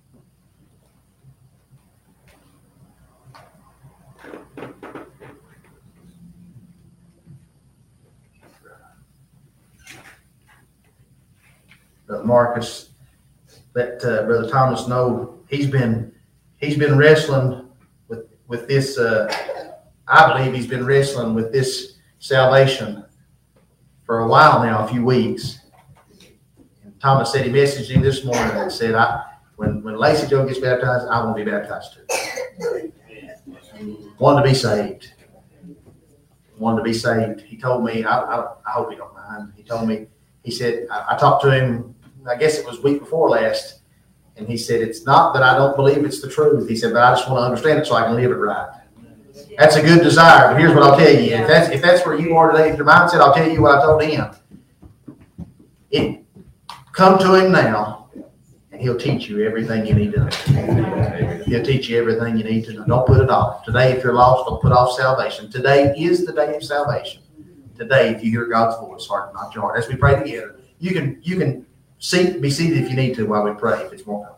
Brother Marcus, let uh, Brother Thomas know he's been he's been wrestling with with this. Uh, I believe he's been wrestling with this salvation for a while now, a few weeks. And Thomas said he messaged him this morning and said, "I when when Lacey Joe gets baptized, I want to be baptized too. Want to be saved." wanted to be saved. He told me, I, I, I hope he don't mind. He told me, he said, I, I talked to him, I guess it was week before last, and he said, it's not that I don't believe it's the truth. He said, but I just want to understand it so I can live it right. That's a good desire, but here's what I'll tell you. If that's, if that's where you are today, if your mindset, I'll tell you what I told him. It, come to him now, and he'll teach you everything you need to know. He'll teach you everything you need to know. Don't put it off. Today, if you're lost, don't put off salvation. Today is the day of salvation. Today, if you hear God's voice, harden not your heart. As we pray together, you can you can seat, be seated if you need to while we pray, if it's more comfortable.